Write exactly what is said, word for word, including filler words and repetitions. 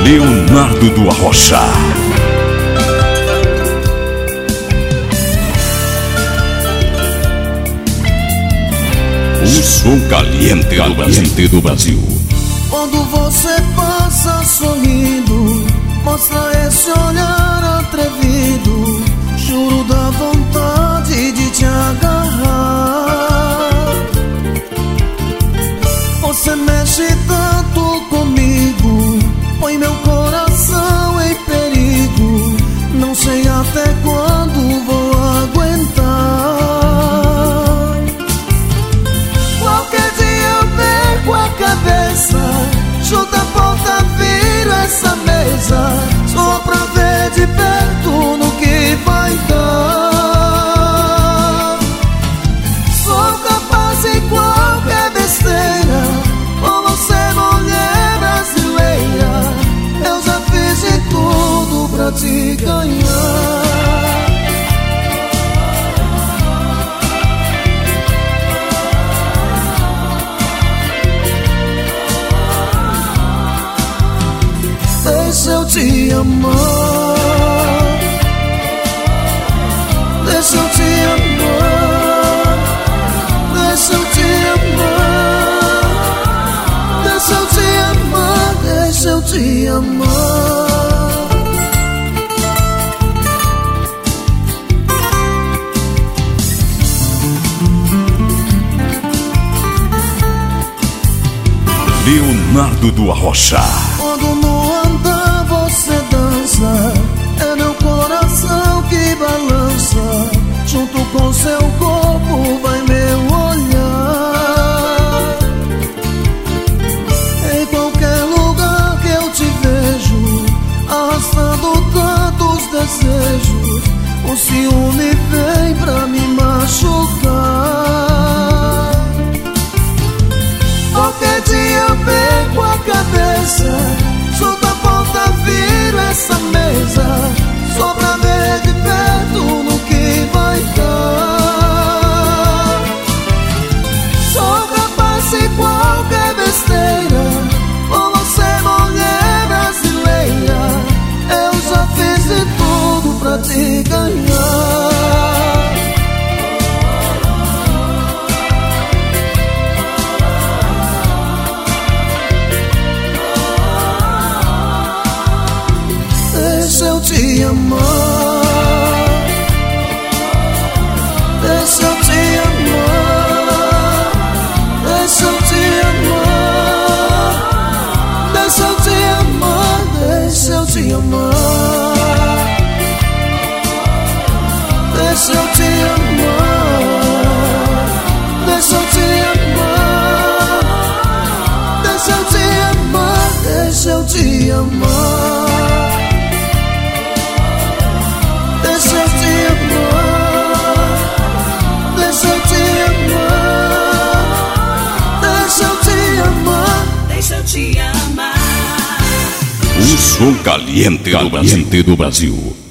Leonardo do Arrocha. O som caliente, caliente do Brasil. Quando você passa sorrindo, mostra esse olhar atrevido, juro da vontade de te agarrar. Você mexe tanto comigo, põe meu coração em perigo. Não sei até quando vou aguentar. Qualquer dia eu perco a cabeça, chuta a porta, viro essa mesa, só pra ver de perto no que vai dar. Sou capaz de qualquer besteira, por você, mulher brasileira. Eu já fiz de tudo pra te ganhar. Deixa eu te amar, deixa eu te amar, deixa eu te amar, deixa eu te amar, deixa eu te amar. Leonardo do Arrocha. Quando no andar você dança, é meu coração que balança. Junto com seu corpo vai meu olhar. Em qualquer lugar que eu te vejo, arrastando tantos desejos, o ciúme vem pra me machucar. Qualquer dia eu perco a cabeça, chuta a porta, viro essa mesa, só pra ver de perto no que vai dar. Sou capaz de qualquer besteira, por você, mulher brasileira. Eu já fiz de tudo pra te ganhar. Deixa eu te amar, deixa eu te amar, deixa eu te amar, deixa eu te amar, deixa eu te amar, deixa eu te amar, deixa eu te amar, deixa eu te amar, deixa eu te amar. Deixa eu te amar, deixa eu te amar, deixa eu te amar, deixa eu te amar. O som caliente, caliente do Brasil.